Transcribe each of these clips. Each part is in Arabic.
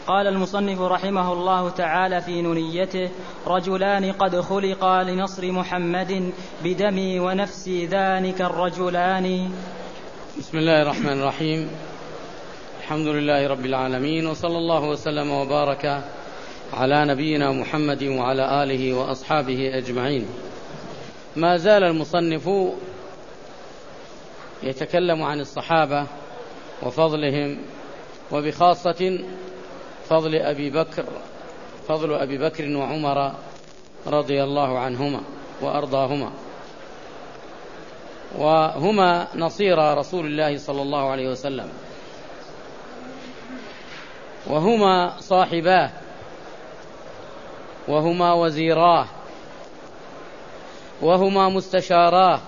قال المصنف رحمه الله تعالى في نونيته: رجلان قد خلقا لنصر محمد بدمي ونفسي ذلك الرجلان. بسم الله الرحمن الرحيم. الحمد لله رب العالمين، وصلى الله وسلم وبارك على نبينا محمد وعلى آله وأصحابه أجمعين. ما زال المصنف يتكلم عن الصحابة وفضلهم، وبخاصة فضل أبي بكر وعمر رضي الله عنهما وأرضاهما، وهما نصير رسول الله صلى الله عليه وسلم، وهما صاحباه، وهما وزيراه، وهما مستشاراه،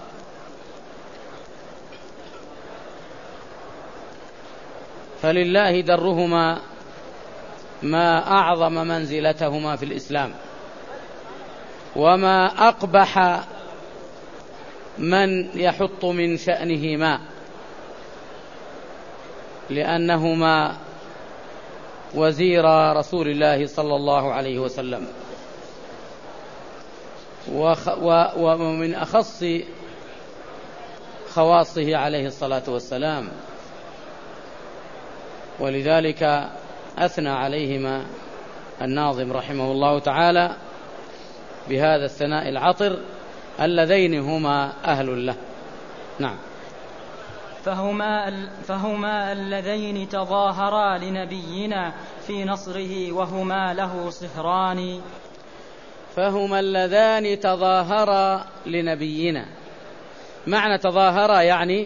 فلله درهما ما أعظم منزلتهما في الإسلام، وما أقبح من يحط من شأنهما، لأنهما وزير رسول الله صلى الله عليه وسلم، ومن أخص خواصه عليه الصلاة والسلام، ولذلك أثنى عليهما الناظم رحمه الله تعالى بهذا الثناء العطر اللذين هما أهل له. نعم. فهما اللذين تظاهرا لنبينا في نصره وهما له صهران. فهما اللذان تظاهرا لنبينا. معنى تظاهرا يعني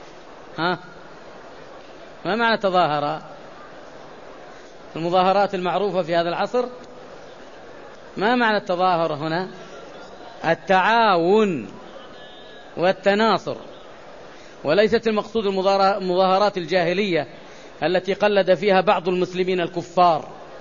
ما معنى تظاهرا؟ المظاهرات المعروفة في هذا العصر، ما معنى التظاهر هنا؟ التعاون والتناصر، وليست المقصود المظاهرات الجاهلية التي قلد فيها بعض المسلمين الكفار.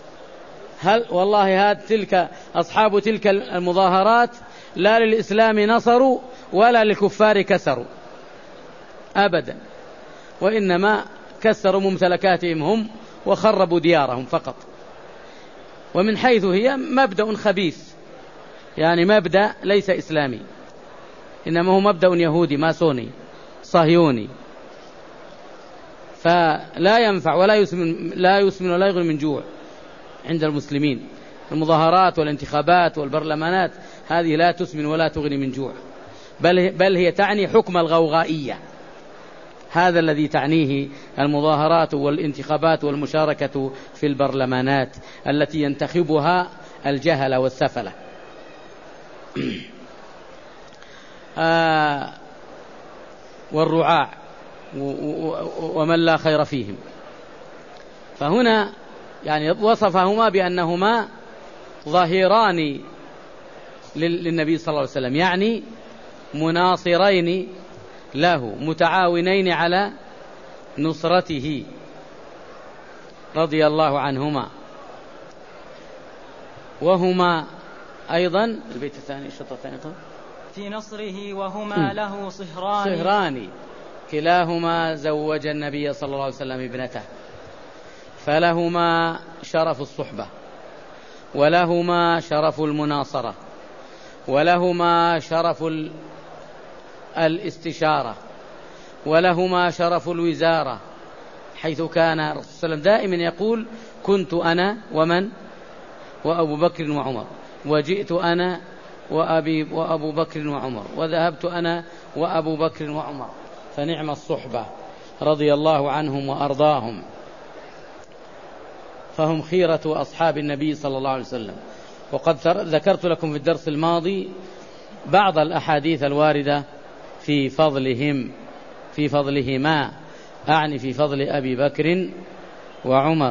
والله تلك أصحاب تلك المظاهرات لا للإسلام نصروا ولا للكفار كسروا أبدا، وإنما كسروا ممتلكاتهم هم وخربوا ديارهم فقط. ومن حيث هي مبدأ خبيث، يعني مبدأ ليس إسلامي، إنما هو مبدأ يهودي ماسوني صهيوني، فلا ينفع ولا يسمن ولا يغني من جوع عند المسلمين. المظاهرات والانتخابات والبرلمانات هذه لا تسمن ولا تغني من جوع، بل هي تعني حكم الغوغائية. هذا الذي تعنيه المظاهرات والانتخابات والمشاركة في البرلمانات التي ينتخبها الجهل والسفلة. والرعاع ومن لا خير فيهم. فهنا يعني وصفهما بأنهما ظهيران للنبي صلى الله عليه وسلم، يعني مناصرين له متعاونين على نصرته رضي الله عنهما. وهما أيضا البيت الثاني الشطر الثاني في نصره وهما له صهران كلاهما زوج النبي صلى الله عليه وسلم ابنته، فلهما شرف الصحبة، ولهما شرف المناصرة، ولهما شرف الاستشارة، ولهما شرف الوزارة، حيث كان الرسول صلى الله عليه وسلم دائما يقول: كنت أنا وأبو بكر وعمر، وجئت أنا وأبو بكر وعمر، وذهبت أنا وأبو بكر وعمر، فنعم الصحبة رضي الله عنهم وأرضاهم. فهم خيرة أصحاب النبي صلى الله عليه وسلم. وقد ذكرت لكم في الدرس الماضي بعض الأحاديث الواردة في فضلهما، أعني في فضل أبي بكر وعمر.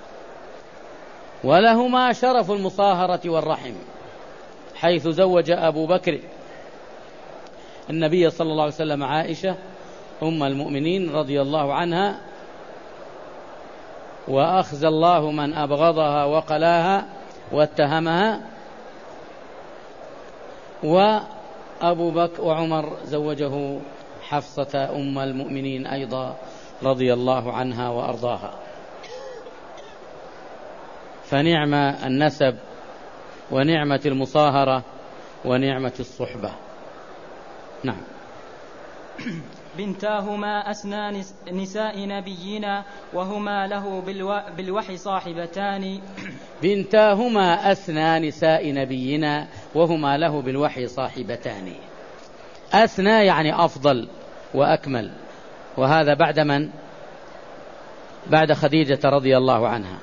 ولهما شرف المصاهرة والرحم، حيث زوج أبو بكر النبي صلى الله عليه وسلم عائشة أم المؤمنين رضي الله عنها، وأخزى الله من أبغضها وقلاها واتهمها. وأبو بكر وعمر زوجه حفصة أم المؤمنين أيضا رضي الله عنها وأرضاها. فنعم النسب ونعمة المصاهرة ونعمة الصحبة. نعم. بنتاهما أسنى نساء نبينا وهما له بالوحي صاحبتان. بنتاهما أسنى نساء نبينا وهما له بالوحي صاحبتان. أسنى يعني أفضل وأكمل، وهذا بعد من؟ بعد خديجة رضي الله عنها.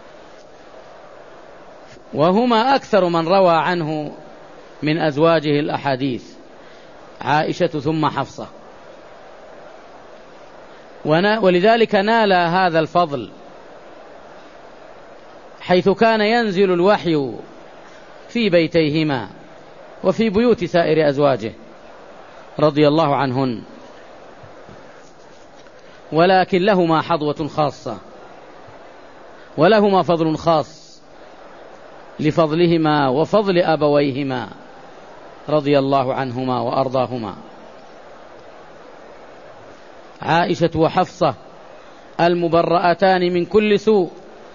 وهما أكثر من روى عنه من أزواجه الأحاديث، عائشة ثم حفصة، ولذلك نال هذا الفضل، حيث كان ينزل الوحي في بيتيهما وفي بيوت سائر أزواجه رضي الله عنهن، ولكن لهما حظوة خاصة ولهما فضل خاص لفضلهما وفضل أبويهما رضي الله عنهما وأرضاهما. عائشة وحفصة المبرأتان من كل سوء،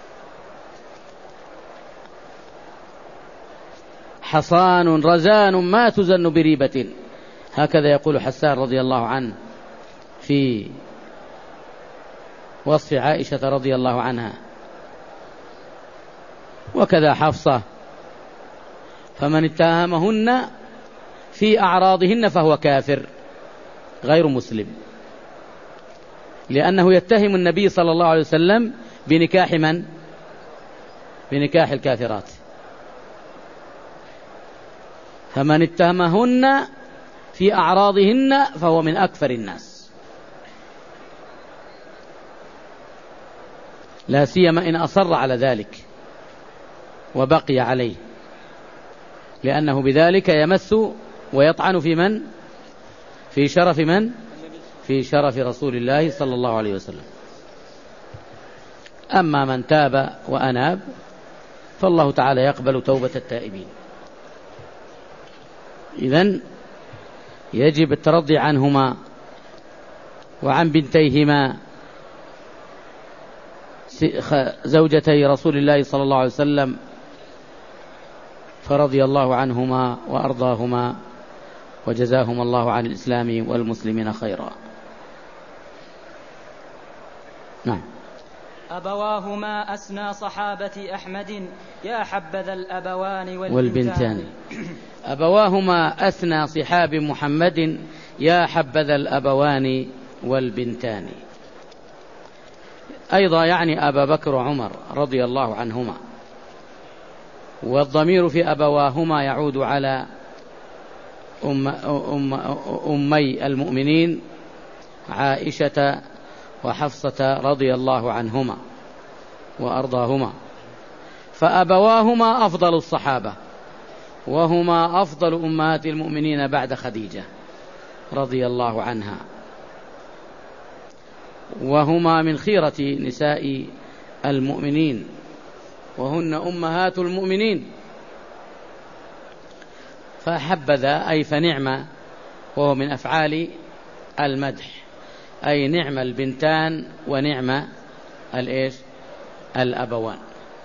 حصان رزان ما تزن بريبة، هكذا يقول حسان رضي الله عنه في وصف عائشة رضي الله عنها. وكذا حفصة، فمن اتهمهن في أعراضهن فهو كافر غير مسلم، لأنه يتهم النبي صلى الله عليه وسلم بنكاح من؟ بنكاح الكافرات. فمن اتهمهن في أعراضهن فهو من أكفر الناس، لا سيما إن أصر على ذلك وبقي عليه، لأنه بذلك يمس ويطعن في من؟ في شرف من؟ في شرف رسول الله صلى الله عليه وسلم. أما من تاب وأناب فالله تعالى يقبل توبة التائبين. إذن يجب الترضي عنهما وعن بنتيهما زوجتي رسول الله صلى الله عليه وسلم، فرضي الله عنهما وأرضاهما وجزاهما الله عن الإسلام والمسلمين خيرا. نعم. أبواهما أسنى صحابة أحمد يا حبذا الأبوان والبنتان. أبواهما أسنى صحاب محمد يا حبذا الأبوان والبنتان. أيضا يعني أبا بكر وعمر رضي الله عنهما، والضمير في أبواهما يعود على أمي المؤمنين عائشة وحفصة رضي الله عنهما وأرضاهما، فأبواهما أفضل الصحابة، وهما أفضل أمهات المؤمنين بعد خديجة رضي الله عنها، وهما من خيرة نساء المؤمنين، وهن أمهات المؤمنين. فحبذا أي فنعمة، وهو من أفعال المدح، أي نعم البنتان ونعم الأبوان.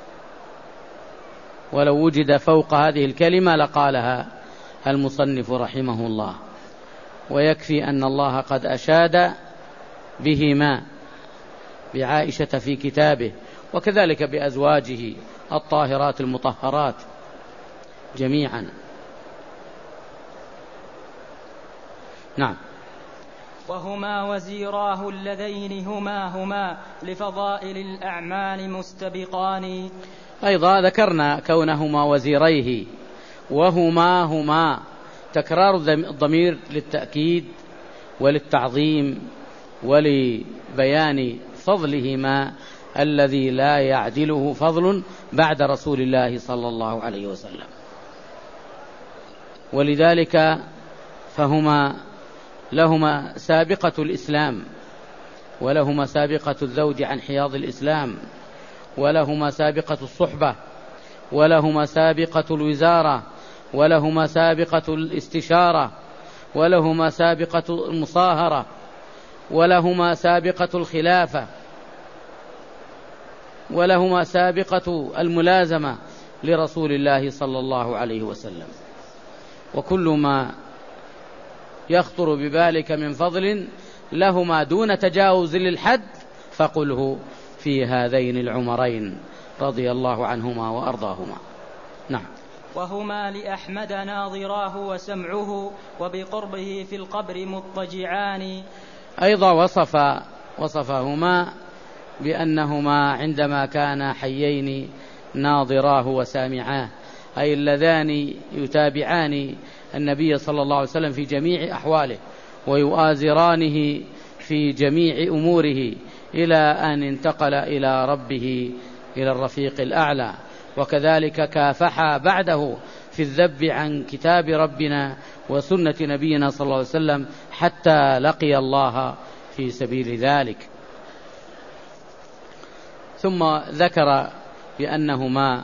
ولو وجد فوق هذه الكلمة لقالها المصنف رحمه الله، ويكفي أن الله قد أشاد بهما بعائشة في كتابه، وكذلك بأزواجه الطاهرات المطهرات جميعا. نعم. وهما وزيراه اللذين هما لفضائل الأعمال مستبقان. أيضا ذكرنا كونهما وزيريه، وهما تكرار الضمير للتأكيد وللتعظيم ولبيان فضلهما الذي لا يعدله فضل بعد رسول الله صلى الله عليه وسلم. ولذلك فهما لهما سابقة الإسلام، ولهما سابقة الزوج عن حياض الإسلام، ولهما سابقة الصحبة، ولهما سابقة الوزارة، ولهما سابقة الاستشارة، ولهما سابقة المصاهرة، ولهما سابقة الخلافة. ولهما سابقة الملازمة لرسول الله صلى الله عليه وسلم. وكل ما يخطر ببالك من فضل لهما دون تجاوز للحد فقله في هذين العمرين رضي الله عنهما وأرضاهما. نعم. وهما لأحمد ناظراه وسمعه وبقربه في القبر مضطجعان. أيضا وصفهما بأنهما عندما كانا حيين ناظراه وسامعاه، أي اللذان يتابعان النبي صلى الله عليه وسلم في جميع أحواله ويؤازرانه في جميع أموره إلى أن انتقل إلى ربه إلى الرفيق الأعلى، وكذلك كافحا بعده في الذب عن كتاب ربنا وسنة نبينا صلى الله عليه وسلم حتى لقي الله في سبيل ذلك. ثم ذكر بأنهما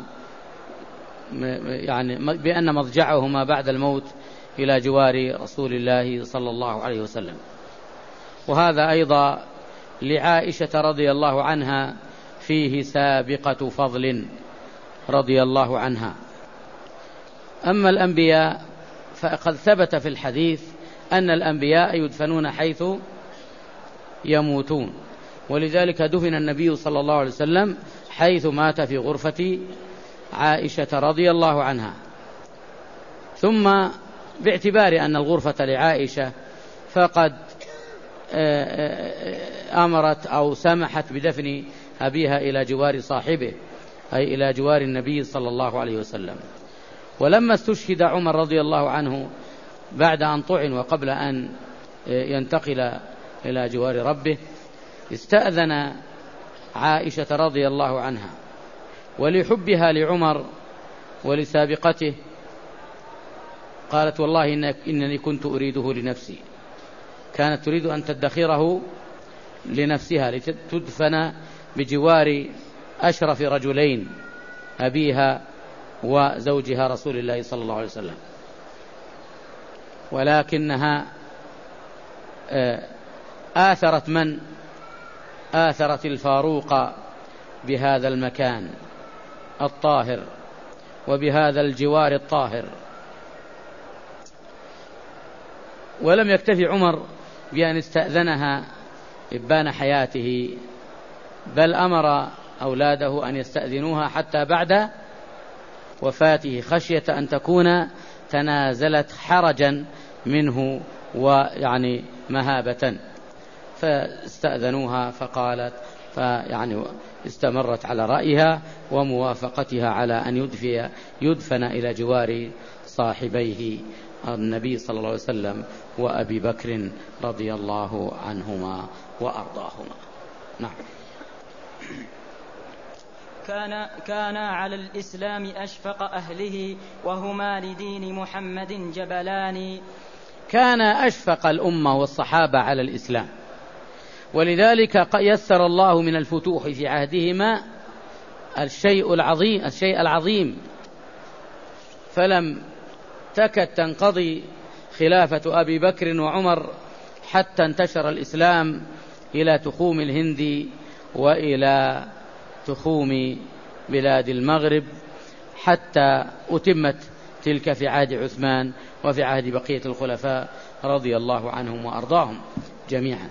بأن مضجعهما بعد الموت إلى جوار رسول الله صلى الله عليه وسلم. وهذا أيضا لعائشة رضي الله عنها فيه سابقة فضل رضي الله عنها. أما الأنبياء فقد ثبت في الحديث أن الأنبياء يدفنون حيث يموتون، ولذلك دفن النبي صلى الله عليه وسلم حيث مات في غرفة عائشة رضي الله عنها. ثم باعتبار أن الغرفة لعائشة فقد أمرت أو سمحت بدفن أبيها إلى جوار صاحبه، أي إلى جوار النبي صلى الله عليه وسلم. ولما استشهد عمر رضي الله عنه بعد أن طعن وقبل أن ينتقل إلى جوار ربه، استأذن عائشة رضي الله عنها، ولحبها لعمر ولسابقته قالت: والله إنني كنت أريده لنفسي. كانت تريد أن تدخره لنفسها لتدفن بجوار أشرف رجلين، أبيها وزوجها رسول الله صلى الله عليه وسلم، ولكنها آثرت الفاروق بهذا المكان الطاهر وبهذا الجوار الطاهر. ولم يكتفي عمر بأن استأذنها إبان حياته، بل أمر أولاده أن يستأذنوها حتى بعد وفاته، خشية أن تكون تنازلت حرجا منه مهابة. فاستأذنوها فقالت استمرت على رأيها وموافقتها على أن يدفن إلى جوار صاحبيه النبي صلى الله عليه وسلم وأبي بكر رضي الله عنهما وأرضاهما. نعم. كان على الإسلام أشفق أهله وهما لدين محمد جبلان. كان أشفق الأمة والصحابة على الإسلام، ولذلك يسر الله من الفتوح في عهدهما الشيء العظيم، فلم تكد تنقضي خلافة أبي بكر وعمر حتى انتشر الإسلام إلى تخوم الهند وإلى تخوم بلاد المغرب، حتى أتمت تلك في عهد عثمان وفي عهد بقية الخلفاء رضي الله عنهم وأرضاهم جميعا.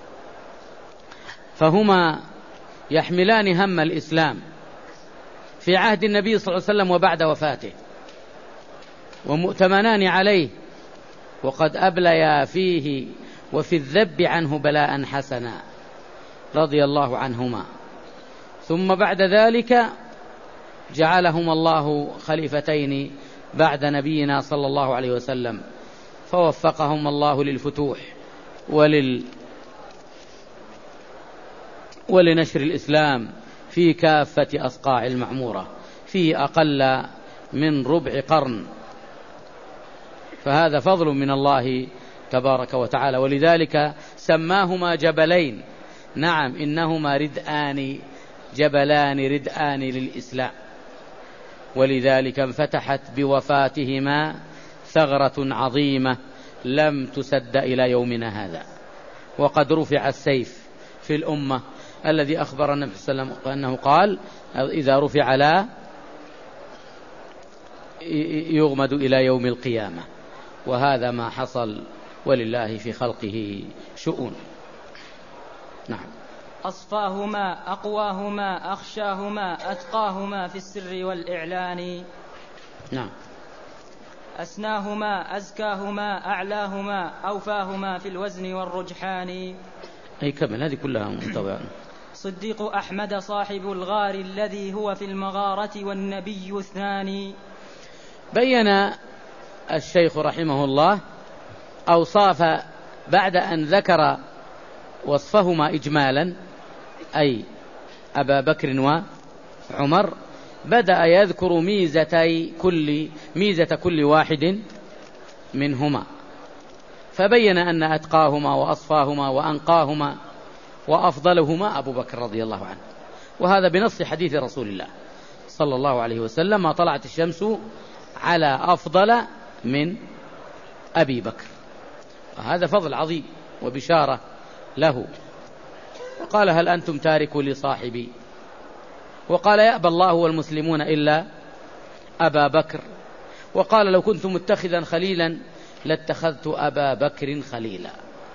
فهما يحملان هم الإسلام في عهد النبي صلى الله عليه وسلم وبعد وفاته، ومؤتمنان عليه، وقد أبليا فيه وفي الذب عنه بلاء حسنا رضي الله عنهما. ثم بعد ذلك جعلهما الله خليفتين بعد نبينا صلى الله عليه وسلم، فوفقهم الله للفتوح ولنشر الإسلام في كافة أصقاع المعمورة في أقل من ربع قرن. فهذا فضل من الله تبارك وتعالى، ولذلك سماهما جبلين. نعم، إنهما جبلان ردآن للإسلام، ولذلك انفتحت بوفاتهما ثغرة عظيمة لم تسد إلى يومنا هذا. وقد رفع السيف في الأمة الذي أخبر النبي صلى الله عليه وسلم أنه قال إذا رفع لا يغمد إلى يوم القيامة، وهذا ما حصل، ولله في خلقه شؤون. نعم. أصفاهما أقواهما أخشاهما أتقاهما في السر والإعلان. نعم. أسناهما أزكاهما أعلاهما أوفاهما في الوزن والرجحان. أي كمل، هذه كلها متوعة. صديق أحمد صاحب الغار الذي هو في المغارة والنبي الثاني. بين الشيخ رحمه الله أوصاف بعد أن ذكر وصفهما إجمالا، أي أبا بكر وعمر، بدأ يذكر ميزة كل واحد منهما، فبين أن أتقاهما وأصفاهما وأنقاهما وأفضلهما أبو بكر رضي الله عنه، وهذا بنص حديث رسول الله صلى الله عليه وسلم: ما طلعت الشمس على أفضل من أبي بكر. وهذا فضل عظيم وبشارة له. وقال: هل أنتم تاركوا لصاحبي؟ وقال: يأبى الله والمسلمون إلا أبا بكر. وقال: لو كنت متخذا خليلا لاتخذت أبا بكر خليلا.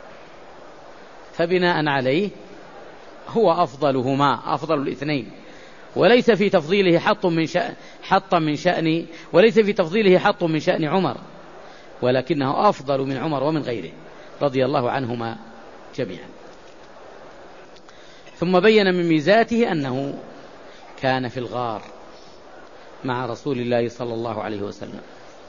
فبناء عليه هو أفضلهما، أفضل الاثنين، وليس في تفضيله حط من شأن عمر، ولكنه أفضل من عمر ومن غيره رضي الله عنهما جميعا. ثم بين من ميزاته أنه كان في الغار مع رسول الله صلى الله عليه وسلم،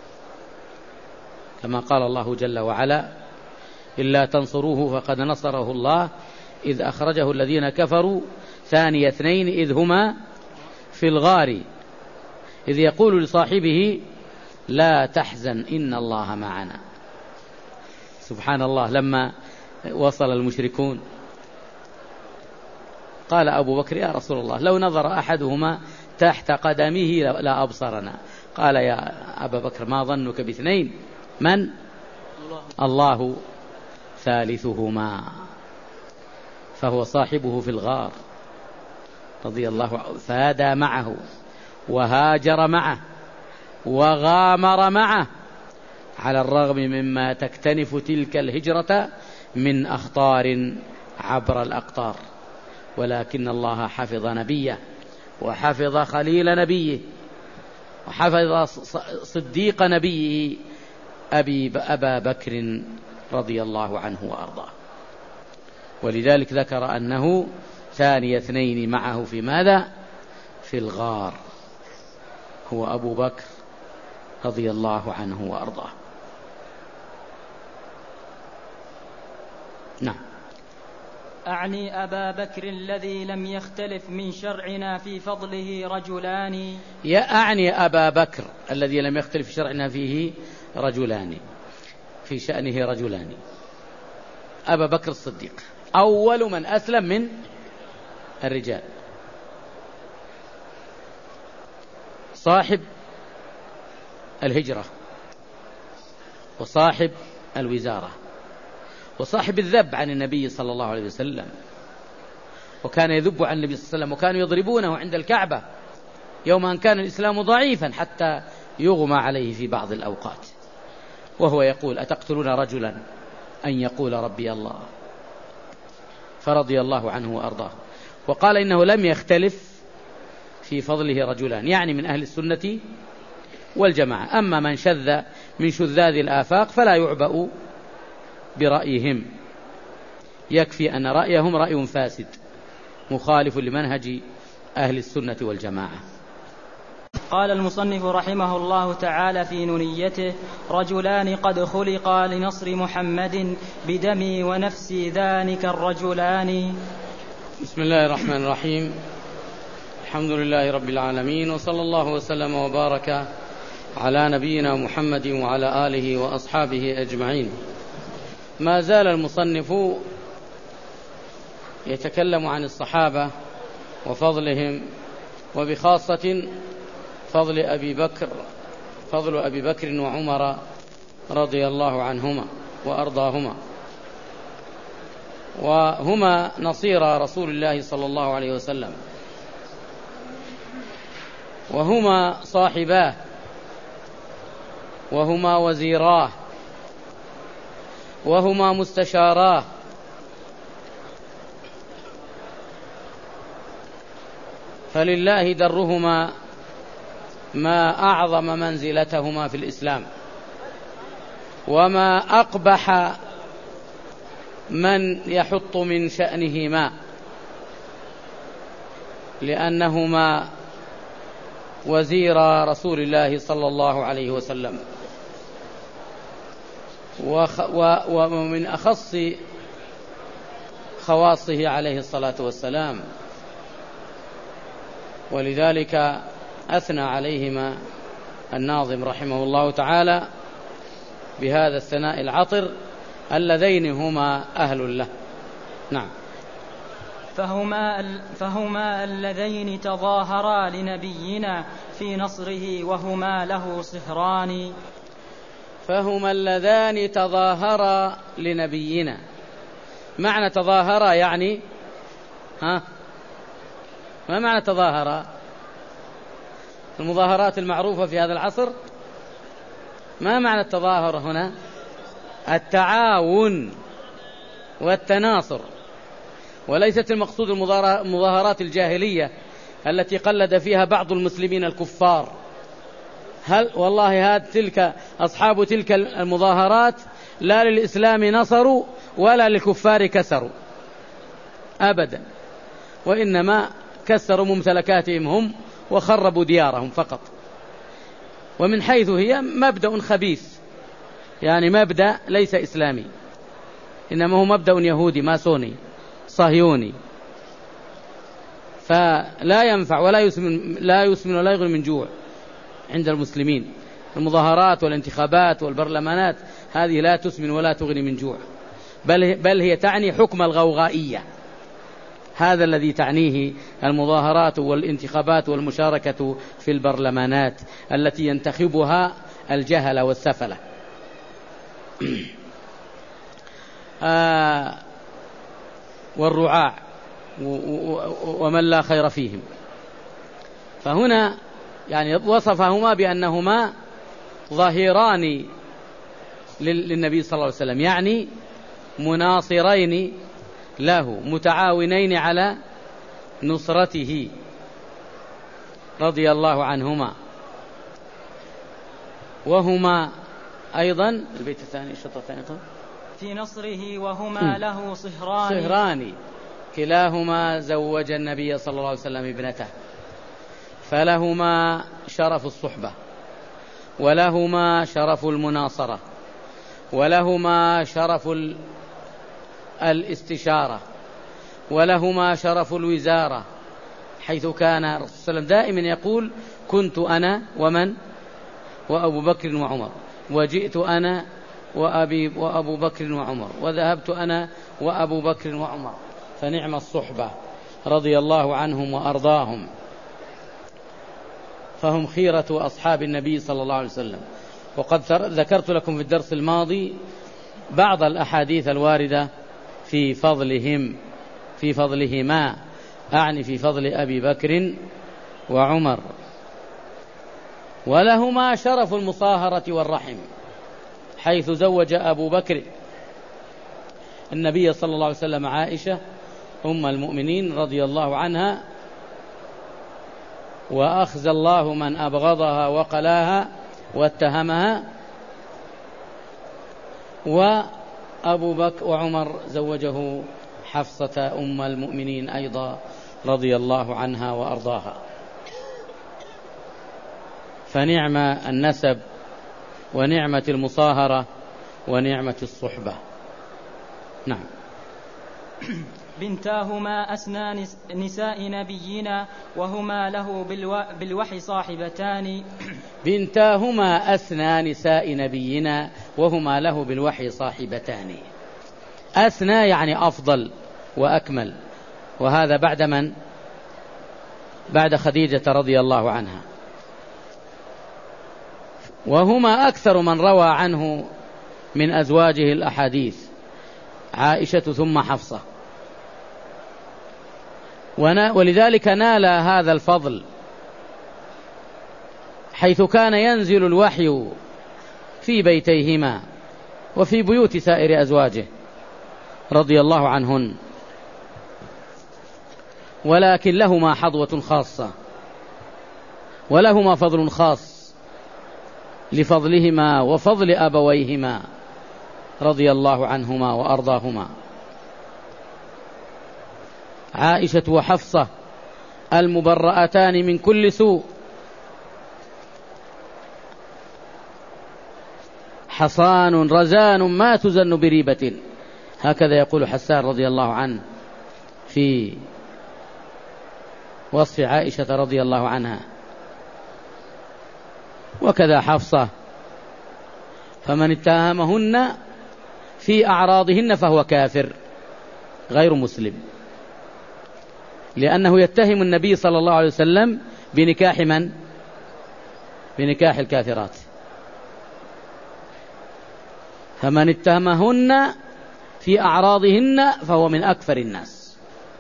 كما قال الله جل وعلا: إلا تنصروه فقد نصره الله إذ أخرجه الذين كفروا ثاني اثنين إذ هما في الغار إذ يقول لصاحبه لا تحزن إن الله معنا. سبحان الله، لما وصل المشركون قال أبو بكر: يا رسول الله، لو نظر أحدهما تحت قدمه لا أبصرنا. قال: يا أبا بكر، ما ظنك باثنين؟ من؟ الله ثالثهما. فهو صاحبه في الغار رضي الله عنه، فادى معه وهاجر معه وغامر معه، على الرغم مما تكتنف تلك الهجرة من أخطار عبر الأقطار، ولكن الله حفظ نبيه وحفظ خليل نبيه وحفظ صديق نبيه أبا بكر رضي الله عنه وأرضاه. ولذلك ذكر أنه ثاني اثنين معه في ماذا؟ في الغار، هو أبو بكر رضي الله عنه وأرضاه. نعم. أعني أبا بكر الذي لم يختلف من شرعنا في فضله رجلان. أعني أبا بكر الذي لم يختلف في شرعنا فيه رجلان، في شأنه رجلان. أبا بكر الصديق أول من أسلم من الرجال، صاحب الهجرة وصاحب الوزارة وصاحب الذب عن النبي صلى الله عليه وسلم، وكان يذب عن النبي صلى الله عليه وسلم، وكانوا يضربونه عند الكعبة يوم أن كان الإسلام ضعيفا حتى يغمى عليه في بعض الأوقات، وهو يقول: أتقتلون رجلا أن يقول ربي الله؟ فرضي الله عنه وأرضاه. وقال إنه لم يختلف في فضله رجلان، يعني من أهل السنة والجماعة. أما من شذ من شذاذ الآفاق فلا يعبأ برأيهم، يكفي أن رأيهم رأي فاسد مخالف لمنهج أهل السنة والجماعة. قال المصنف رحمه الله تعالى في نونيته: رجلان قد خلقا لنصر محمد بدمي ونفسي ذلك الرجلان. بسم الله الرحمن الرحيم، الحمد لله رب العالمين، وصلى الله وسلم وبارك على نبينا محمد وعلى آله وأصحابه أجمعين. ما زال المصنف يتكلم عن الصحابة وفضلهم، وبخاصة فضل أبي بكر وعمر رضي الله عنهما وأرضاهما. وهما نصير رسول الله صلى الله عليه وسلم، وهما صاحباه، وهما وزيراه، وهما مستشاراه، فلله درهما ما أعظم منزلتهما في الإسلام، وما أقبح من يحط من شأنهما، لأنهما وزير رسول الله صلى الله عليه وسلم، ومن أخص خواصه عليه الصلاة والسلام، ولذلك أثنى عليهما الناظم رحمه الله تعالى بهذا الثناء العطر اللذين هما أهل له. نعم. فهما اللذين تظاهرا لنبينا في نصره وهما له صهران. فهما اللذان تظاهرا لنبينا. معنى تظاهرا يعني ما معنى تظاهرا؟ المظاهرات المعروفة في هذا العصر، ما معنى التظاهر هنا؟ التعاون والتناصر، وليست المقصود المظاهرات الجاهلية التي قلد فيها بعض المسلمين الكفار. والله تلك أصحاب تلك المظاهرات لا للإسلام نصروا ولا للكفار كسروا أبدا، وإنما كسروا ممتلكاتهم هم وخربوا ديارهم فقط. ومن حيث هي مبدأ خبيث، يعني مبدأ ليس إسلامي، إنما هو مبدأ يهودي ماسوني صهيوني، فلا ينفع ولا يسمن ولا يغني من جوع عند المسلمين. المظاهرات والانتخابات والبرلمانات هذه لا تسمن ولا تغني من جوع، بل هي تعني حكم الغوغائية. هذا الذي تعنيه المظاهرات والانتخابات والمشاركة في البرلمانات التي ينتخبها الجهل والسفلة. والرعاع ومن لا خير فيهم. فهنا يعني وصفهما بأنهما ظهيران للنبي صلى الله عليه وسلم، يعني مناصرين له متعاونين على نصرته رضي الله عنهما. وهما أيضا البيت الثاني الشطر الثاني في نصره وهما له صهران كلاهما زوج النبي صلى الله عليه وسلم ابنته، فلهما شرف الصحبة، ولهما شرف المناصرة، ولهما شرف الاستشارة، ولهما شرف الوزارة، حيث كان الرسول صلى الله عليه وسلم دائما يقول: كنت أنا ومن وأبو بكر وعمر، وجئت أنا وأبو بكر وعمر، وذهبت أنا وأبو بكر وعمر، فنعم الصحبة رضي الله عنهم وأرضاهم. فهم خيرة أصحاب النبي صلى الله عليه وسلم. وقد ذكرت لكم في الدرس الماضي بعض الأحاديث الواردة في فضلهما، أعني في فضل أبي بكر وعمر. ولهما شرف المصاهرة والرحم، حيث زوج أبو بكر النبي صلى الله عليه وسلم عائشة أم المؤمنين رضي الله عنها، وأخزى الله من أبغضها وقلاها واتهمها. وأبو بكر وعمر زوجه حفصة أم المؤمنين أيضا رضي الله عنها وأرضاها. فنعم النسب ونعمة المصاهرة ونعمة الصحبة. نعم. بنتاهما أسنى نساء نبينا وهما له بالوحي صاحبتان. بنتاهما أسنى نساء نبينا وهما له بالوحي صاحبتان. أسنى يعني أفضل وأكمل، وهذا بعد من؟ بعد خديجة رضي الله عنها. وهما أكثر من روى عنه من أزواجه الأحاديث، عائشة ثم حفصة، ولذلك نال هذا الفضل حيث كان ينزل الوحي في بيتيهما وفي بيوت سائر أزواجه رضي الله عنهن، ولكن لهما حظوة خاصة ولهما فضل خاص لفضلهما وفضل أبويهما رضي الله عنهما وأرضاهما. عائشة وحفصة المبرأتان من كل سوء، حصان رزان ما تزن بريبة، هكذا يقول حسان رضي الله عنه في وصف عائشة رضي الله عنها. وكذا حفصة، فمن اتهمهن في أعراضهن فهو كافر غير مسلم، لأنه يتهم النبي صلى الله عليه وسلم بنكاح من؟ بنكاح الكافرات. فمن اتهمهن في أعراضهن فهو من أكفر الناس،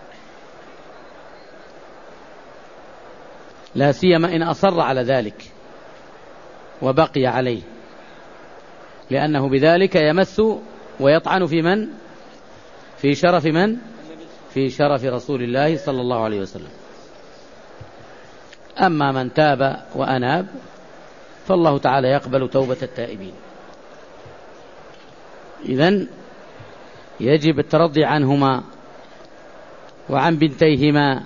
لا سيما إن أصر على ذلك وبقي عليه، لأنه بذلك يمس ويطعن في من؟ في شرف من؟ في شرف رسول الله صلى الله عليه وسلم. أما من تاب وأناب فالله تعالى يقبل توبة التائبين. إذن يجب الترضي عنهما وعن بنتيهما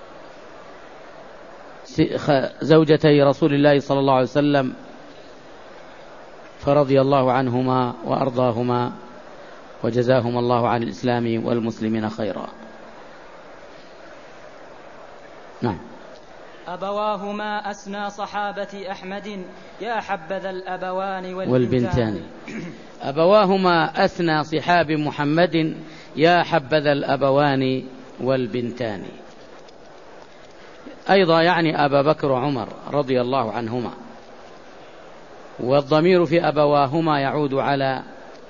زوجتي رسول الله صلى الله عليه وسلم، فرضي الله عنهما وأرضاهما وجزاهما الله عن الإسلام والمسلمين خيرا. نعم. أبواهما أسنى صحابة أحمد يا حبذا الأبوان والبنتان. أبواهما أسنى صحاب محمد يا حبذا الأبوان والبنتان، أيضا يعني أبا بكر وعمر رضي الله عنهما، والضمير في أبواهما يعود على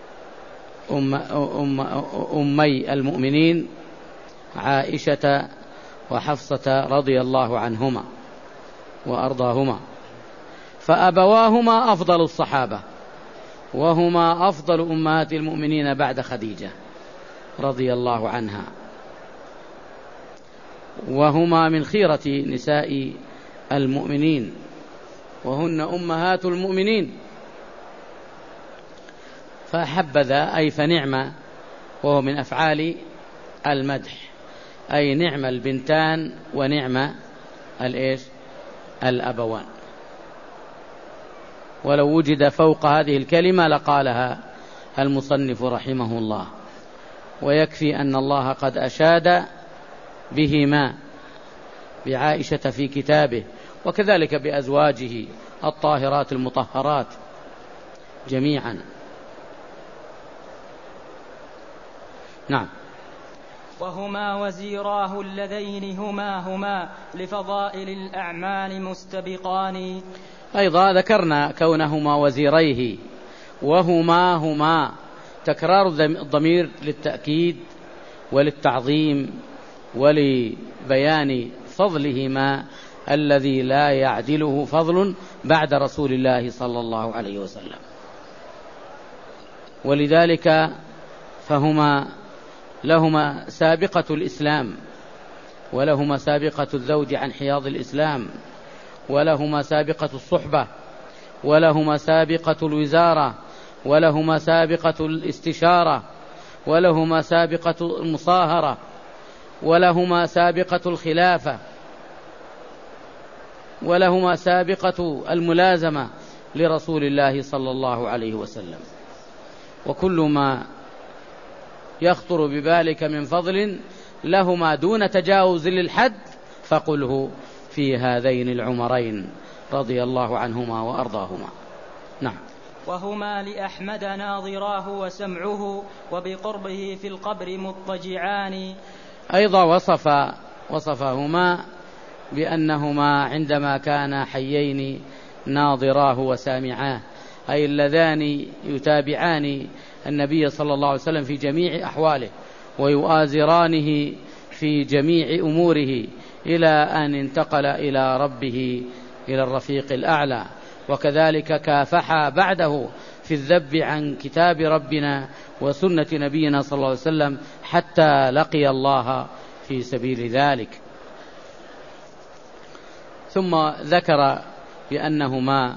أمي المؤمنين عائشة وحفصة رضي الله عنهما وأرضاهما، فأبواهما أفضل الصحابة، وهما أفضل أمهات المؤمنين بعد خديجة رضي الله عنها، وهما من خيرة نساء المؤمنين، وهن أمهات المؤمنين. فحبذا أي فنعمة، وهو من أفعال المدح، أي نعم البنتان ونعم الأبوان. ولو وجد فوق هذه الكلمة لقالها المصنف رحمه الله، ويكفي أن الله قد أشاد بهما بعائشة في كتابه، وكذلك بأزواجه الطاهرات المطهرات جميعا. نعم. وهما وزيراه اللذين هما لفضائل الأعمال مستبقان. أيضا ذكرنا كونهما وزيريه، وهما تكرار الضمير للتأكيد وللتعظيم ولبيان فضلهما الذي لا يعدله فضل بعد رسول الله صلى الله عليه وسلم، ولذلك فهما لهما سابقة الإسلام، ولهما سابقة الزوج عن حياض الإسلام، ولهما سابقة الصحبة، ولهما سابقة الوزارة، ولهما سابقة الاستشارة، ولهما سابقة المصاهرة، ولهما سابقة الخلافة، ولهما سابقة الملازمة لرسول الله صلى الله عليه وسلم. وكل ما يخطر ببالك من فضل لهما دون تجاوز للحد فقله في هذين العمرين رضي الله عنهما وأرضاهما. نعم. وهما لأحمد ناظراه وسمعه وبقربه في القبر مضطجعان. أيضا وصفهما بأنهما عندما كانا حيين ناظراه وسامعاه، أي اللذان يتابعان النبي صلى الله عليه وسلم في جميع أحواله ويؤازرانه في جميع أموره إلى أن انتقل إلى ربه إلى الرفيق الأعلى. وكذلك كافحا بعده في الذب عن كتاب ربنا وسنة نبينا صلى الله عليه وسلم حتى لقي الله في سبيل ذلك. ثم ذكر بأنهما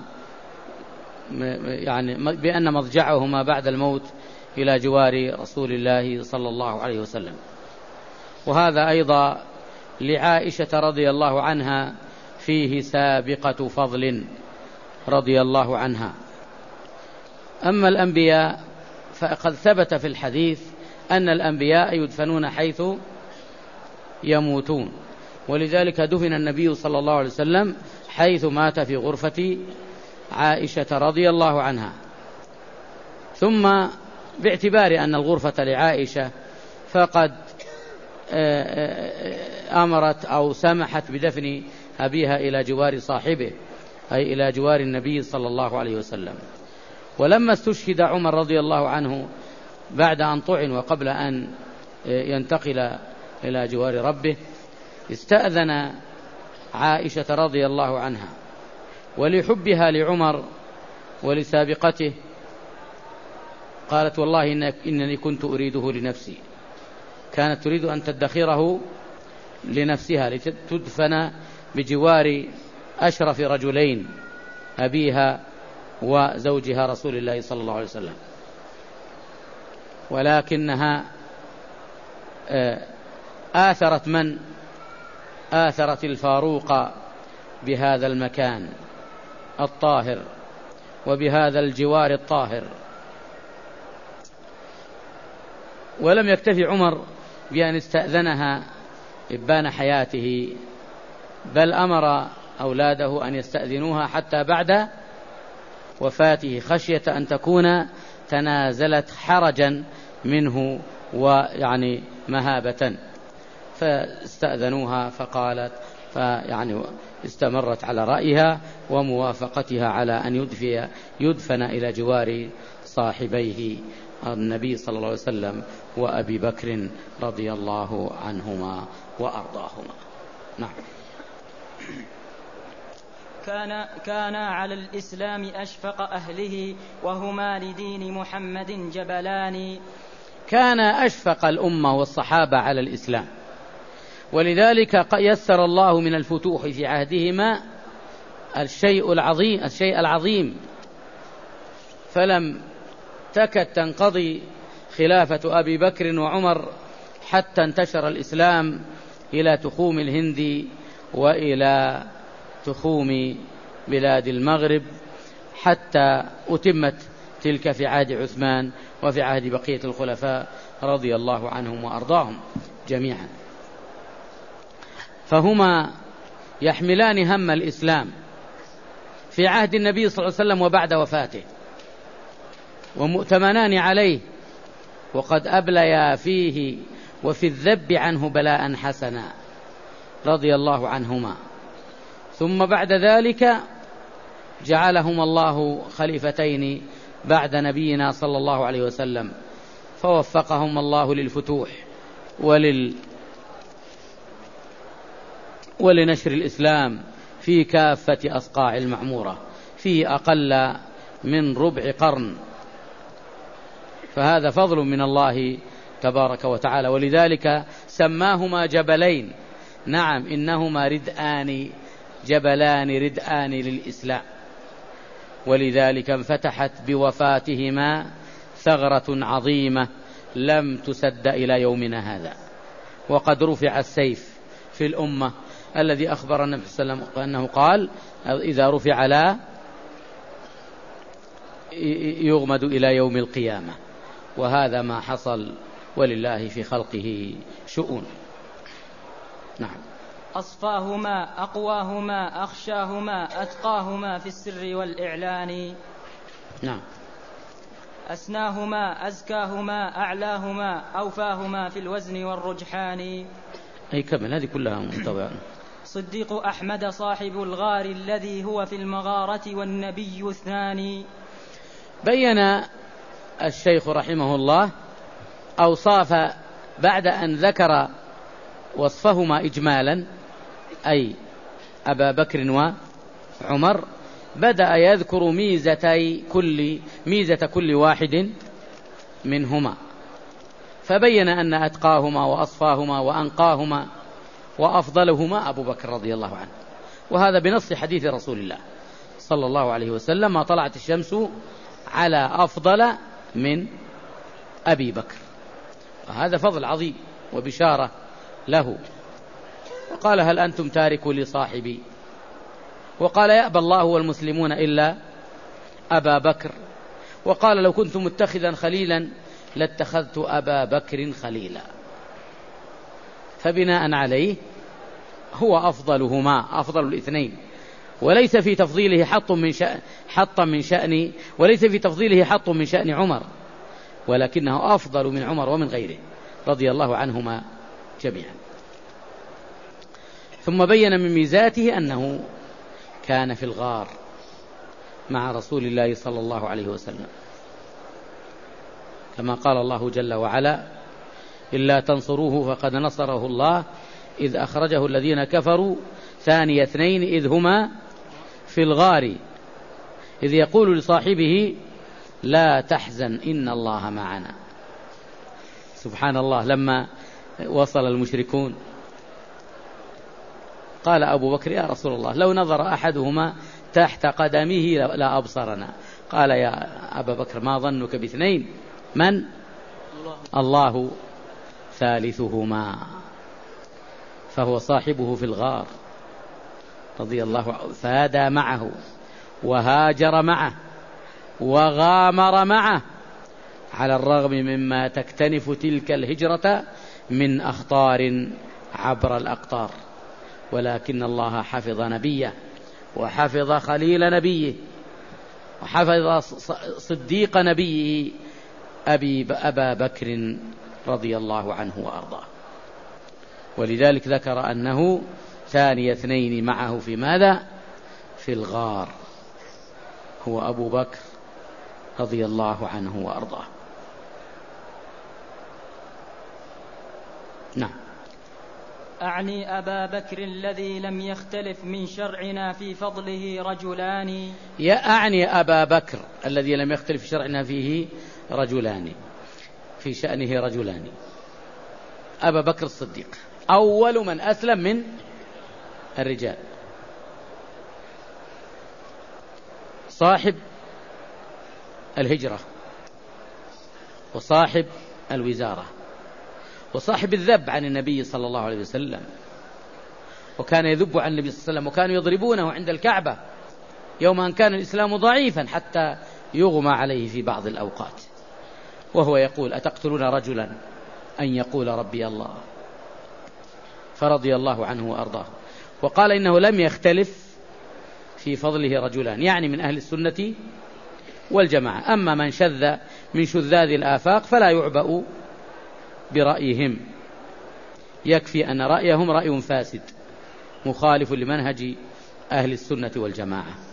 بأن مضجعهما بعد الموت إلى جوار رسول الله صلى الله عليه وسلم. وهذا أيضا لعائشة رضي الله عنها فيه سابقة فضل رضي الله عنها. أما الأنبياء فقد ثبت في الحديث أن الأنبياء يدفنون حيث يموتون، ولذلك دفن النبي صلى الله عليه وسلم حيث مات في غرفة عائشة رضي الله عنها. ثم باعتبار أن الغرفة لعائشة فقد أمرت أو سمحت بدفن أبيها إلى جوار صاحبه، أي إلى جوار النبي صلى الله عليه وسلم. ولما استشهد عمر رضي الله عنه بعد أن طعن وقبل أن ينتقل إلى جوار ربه، استأذن عائشة رضي الله عنها، ولحبها لعمر ولسابقته قالت: والله إنني كنت أريده لنفسي. كانت تريد أن تدخره لنفسها لتدفن بجوار أشرف رجلين، أبيها وزوجها رسول الله صلى الله عليه وسلم، ولكنها آثرت الفاروق بهذا المكان الطاهر وبهذا الجوار الطاهر. ولم يكتفي عمر بأن استأذنها إبان حياته، بل أمر أولاده أن يستأذنوها حتى بعد وفاته، خشية أن تكون تنازلت حرجا منه مهابة. فاستأذنوها فقالت استمرت على رأيها وموافقتها على أن يدفن إلى جوار صاحبيه النبي صلى الله عليه وسلم وأبي بكر رضي الله عنهما وأرضاهما. نعم. كان على الإسلام أشفق أهله، وهما لدين محمد جبلان. كان أشفق الأمة والصحابة على الإسلام، ولذلك يسر الله من الفتوح في عهدهما الشيء العظيم، فلم تكد تنقضي خلافة أبي بكر وعمر حتى انتشر الإسلام إلى تخوم الهند وإلى تخوم بلاد المغرب، حتى أتمت تلك في عهد عثمان وفي عهد بقية الخلفاء رضي الله عنهم وأرضاهم جميعا. فهما يحملان هم الإسلام في عهد النبي صلى الله عليه وسلم وبعد وفاته، ومؤتمنان عليه، وقد أبليا فيه وفي الذب عنه بلاء حسنا رضي الله عنهما. ثم بعد ذلك جعلهما الله خليفتين بعد نبينا صلى الله عليه وسلم، فوفقهم الله للفتوح ولنشر الإسلام في كافة أصقاع المعمورة في أقل من ربع قرن. فهذا فضل من الله تبارك وتعالى، ولذلك سماهما جبلين. نعم، إنهما جبلان ردآن للإسلام، ولذلك انفتحت بوفاتهما ثغرة عظيمة لم تسد إلى يومنا هذا. وقد رفع السيف في الأمة الذي أخبر النبي صلى الله عليه وسلم أنه قال: إذا رفع لا يغمد إلى يوم القيامة. وهذا ما حصل، ولله في خلقه شؤون. نعم. أصفاهما أقواهما أخشاهما أتقاهما في السر والإعلان. نعم. أسناهما أزكاهما أعلاهما أوفاهما في الوزن والرجحان. أي كمل، هذه كلها منطبعة. صديق أحمد صاحب الغار الذي هو في المغارة والنبي الثاني. بين الشيخ رحمه الله أوصاف بعد أن ذكر وصفهما إجمالا، أي أبا بكر وعمر، بدأ يذكر ميزة كل واحد منهما، فبين أن أتقاهما وأصفاهما وأنقاهما وأفضلهما أبو بكر رضي الله عنه، وهذا بنص حديث رسول الله صلى الله عليه وسلم: ما طلعت الشمس على أفضل من أبي بكر. هذا فضل عظيم وبشارة له. وقال: هل أنتم تاركوا لصاحبي؟ وقال: يأبى الله والمسلمون إلا أبا بكر. وقال: لو كنت متخذا خليلا لاتخذت أبا بكر خليلا. فبناء عليه هو أفضلهما، أفضل الاثنين، وليس في تفضيله وليس في تفضيله حط من شأن عمر، ولكنه أفضل من عمر ومن غيره رضي الله عنهما جميعا. ثم بين من ميزاته أنه كان في الغار مع رسول الله صلى الله عليه وسلم، كما قال الله جل وعلا: إلا تنصروه فقد نصره الله إذ أخرجه الذين كفروا ثاني اثنين إذ هما في الغار إذ يقول لصاحبه لا تحزن إن الله معنا. سبحان الله، لما وصل المشركون قال أبو بكر: يا رسول الله، لو نظر أحدهما تحت قدمه لا أبصرنا. قال: يا أبا بكر، ما ظنك باثنين؟ من؟ الله ثالثهما. فهو صاحبه في الغار رضي الله عنه، فادى معه وهاجر معه وغامر معه، على الرغم مما تكتنف تلك الهجرة من أخطار عبر الأقطار، ولكن الله حفظ نبيه وحفظ خليل نبيه وحفظ صديق نبيه أبا بكر رضي الله عنه وأرضاه. ولذلك ذكر أنه ثاني اثنين معه في ماذا؟ في الغار، هو أبو بكر رضي الله عنه وأرضاه. نعم. أعني أبا بكر الذي لم يختلف من شرعنا في فضله رجلان. أعني أبا بكر الذي لم يختلف في شرعنا فيه رجلان، في شأنه رجلان. أبا بكر الصديق أول من أسلم من الرجال، صاحب الهجرة وصاحب الوزارة وصاحب الذب عن النبي صلى الله عليه وسلم، وكان يذب عن النبي صلى الله عليه وسلم، وكانوا يضربونه عند الكعبة يوم أن كان الإسلام ضعيفا حتى يغمى عليه في بعض الأوقات، وهو يقول: أتقتلون رجلا أن يقول ربي الله؟ فرضي الله عنه وأرضاه. وقال إنه لم يختلف في فضله رجلان، يعني من أهل السنة والجماعة. أما من شذ من شذاذ الآفاق فلا يعبأ برأيهم، يكفي أن رأيهم رأي فاسد مخالف لمنهج أهل السنة والجماعة.